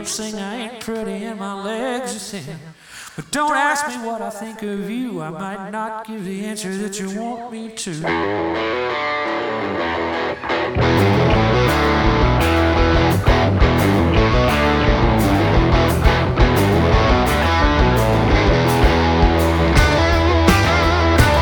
people sing I ain't pretty and my legs are thin. But don't ask me what I think of you, I might not give the answer that you want me to.